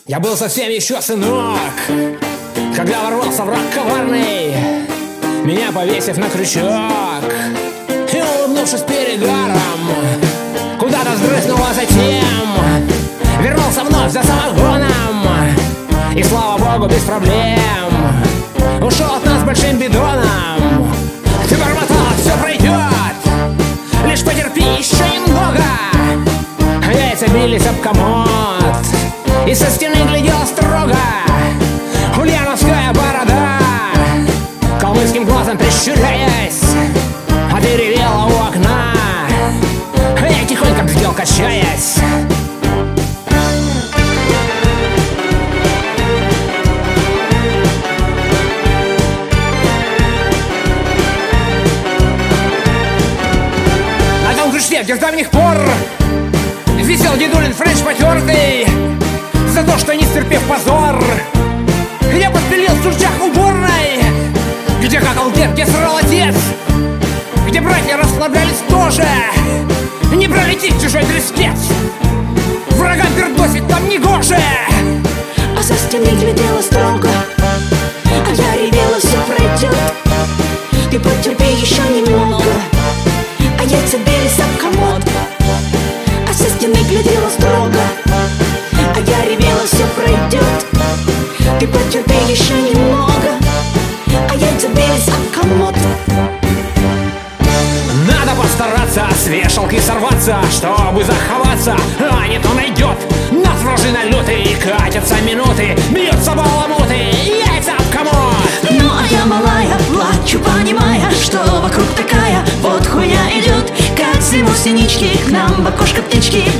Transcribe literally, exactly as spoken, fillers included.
Я был совсем еще сынок, когда ворвался враг коварный, меня повесив на крючок и, улыбнувшись перегаром, куда-то сбрызнул, а затем вернулся вновь за самогоном. И слава богу, без проблем ушел от нас большим бидоном. Ты бормотала, все пройдет, лишь потерпи еще немного. Яйца бились об комод, и со стены глядела строго ульяновская борода, калмыцким глазом прищуряясь, а ты ревела у окна, а я тихонько бдел, качаясь. На том крючке, где с давних пор висел дедулин френч потертый, за то, что, не стерпев позор, я подпилил в сучах уборной, где какал дед, где срал отец, где братья расслаблялись тоже. Не пролетит чужой трескец, врагам пердосить там не гоже. А со стены глядела строго, а я ревела, все пройдет. Ты потерпи еще немного, а яйца бились об комод. А со стены глядела строго, а я ревела, все пройдет. Ты потерпи еще немного, а яйца бились об комод. Надо постараться с вешалки сорваться, чтобы заховаться, а не то найдет нас вражина лютый. И катятся минуты, бьются баламуты, яйца об комод. Ну а я малая, плачу, понимая, что вокруг такая вот хуйня идет. Как зиму синички, к нам в окошко птички